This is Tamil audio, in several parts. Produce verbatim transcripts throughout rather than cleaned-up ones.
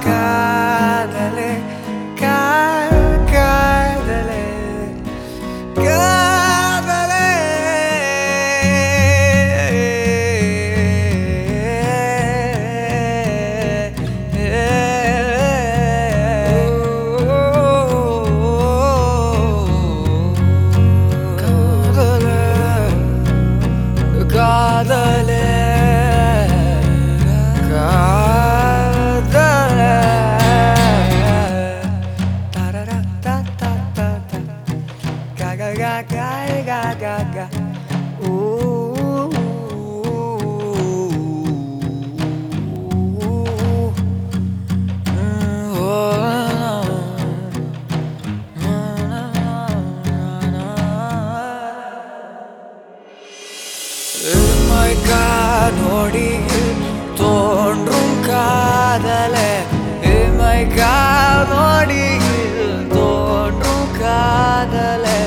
காதலே கா- காதலே காதலே காதலே Ga ga ga ga ga. Ooh. My God, நொடியில் தோன்றும் காதலே My God, நொடியில் தோன்றும் காதலே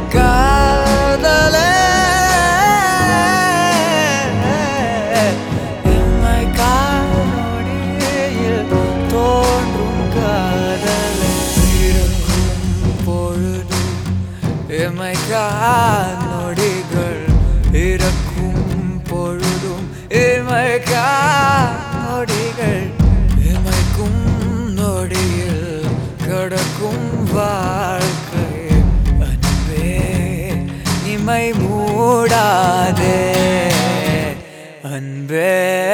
காதலே My God, நொடியில் தோன்றும் காதலே இருக்கும் பொழுதும் My God, நொடிகள் இறக்கும் பொழுதும் இமைக்கா நொடிகள் இமைக்கும் நொடியில் கடக்கும் வாழ்க்கை அன்பே இமை மூடாதே அன்பே